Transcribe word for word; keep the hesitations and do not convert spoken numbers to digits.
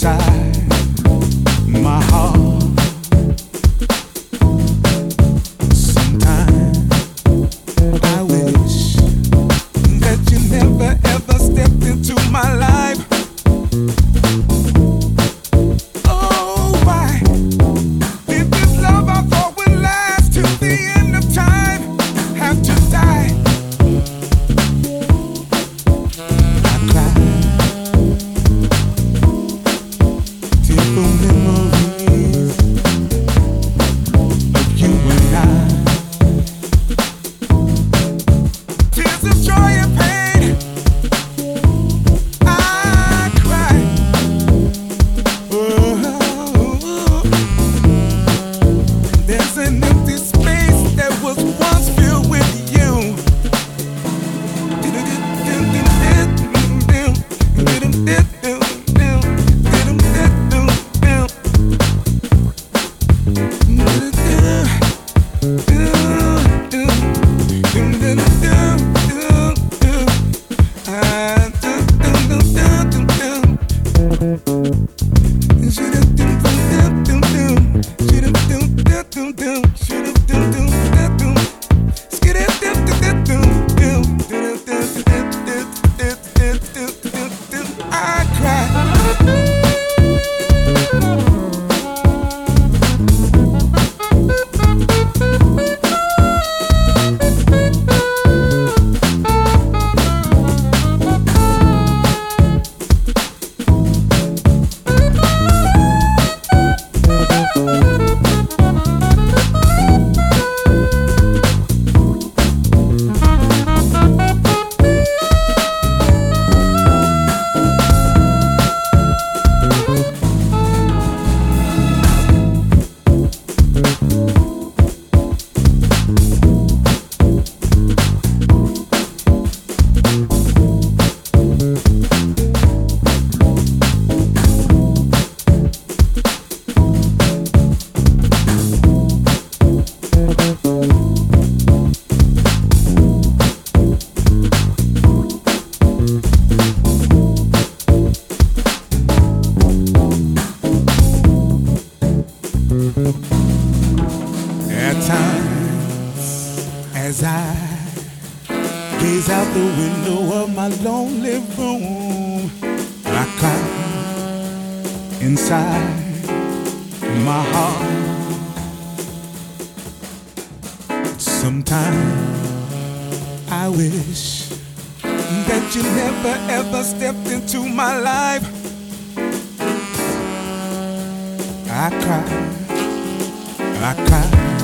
inside my heart. Sometimes I wish that you never ever stepped into my life. Oh, why did this love I thought would last till the end of time have to die? I cry tearful memories of you and I. Tears of joy and pain, I cry. Oh, there's an empty space that was once filled with you. I cry. At times, as I gaze out the window of my lonely room, I cry inside my heart. Sometimes I wish that you never ever stepped into my life. I cry, I cry.